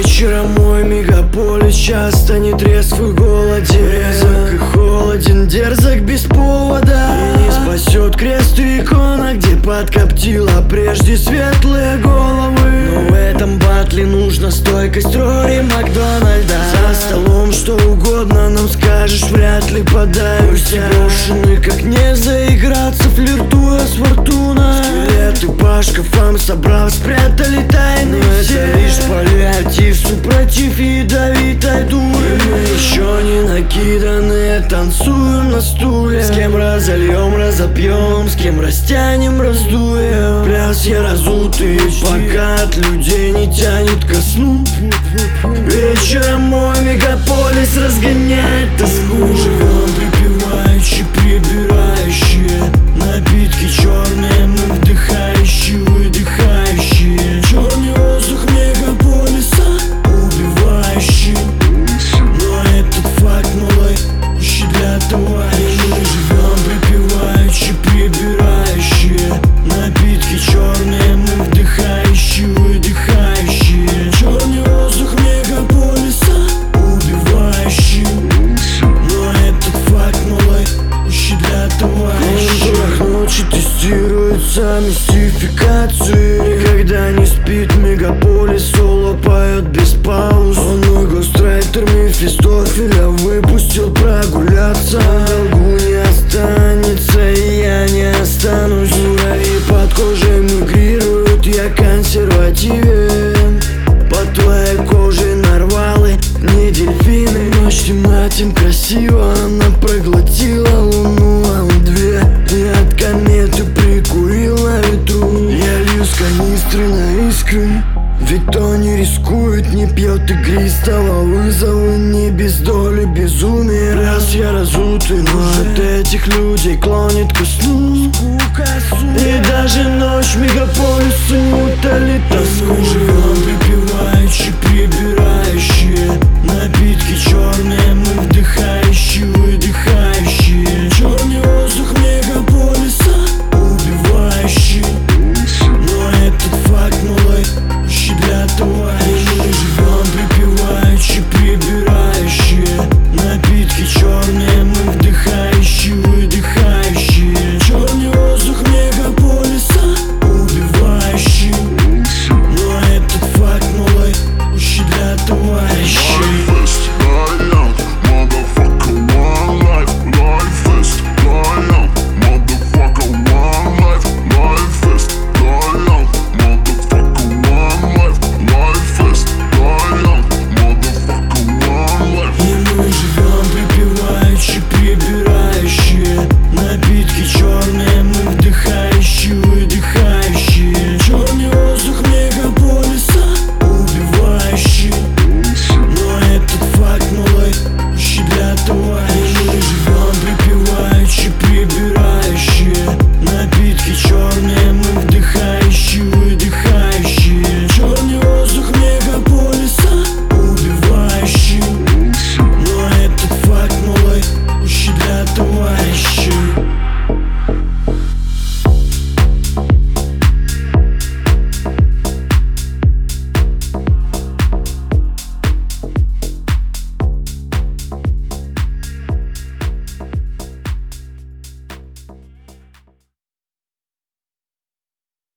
Вечером мой мегаполис часто не трезв и голоден, резок и холоден, дерзок без повода. И не спасет крест и икона, где подкоптила прежде светлые головы. Но в этом батле нужна стойкость Рори Макдональда. За столом что угодно нам скажешь, вряд ли подавишься. Брошены как не заиграться, флиртуя с фортуной. Скелеты по шкафам собрав, спрятали тайны. Но это лишь паллиатив, супротив ядовитой дуры. Мы еще не накиданные, танцуем на стуле. С кем разольем, разопьем, с кем растянем, раздуем. Пляс я разутый, пока от людей не тянет ко сну. Вечером мой мегаполис разгоняет тоску. Живем припеваючи, прибирающие напитки черные, мы вдыхающие, выдыхающие. Черный воздух мегаполиса убивающий. Но этот факт малой ищи для товарищей. Мы живем припеваючи, прибирающие напитки черные, мы вдыхающие, выдыхающие. Черный воздух мегаполиса убивающий. Но этот факт малой ищи для товарищей. Ночи тестируются мистификации. Никогда не спит мегаполис, соло поет без пауз. Он мой гострайтер Мефистофеля выпустил прогуляться. Долгу не останется, и я не останусь. Муравьи под кожей мигрируют, я консервативен. Под твоей кожей нарвалы, не дельфины. Ночь темна, тем красиво, она проглотила луну, а он две. И от кометы прикурил на ветру. Я лью с канистры на искры, ведь кто не рискует, не пьет игристого вызова. Не без доли безумия. Раз я разутый, но от этих людей клонит ко сну. И даже ночь мегаполиса не утолит.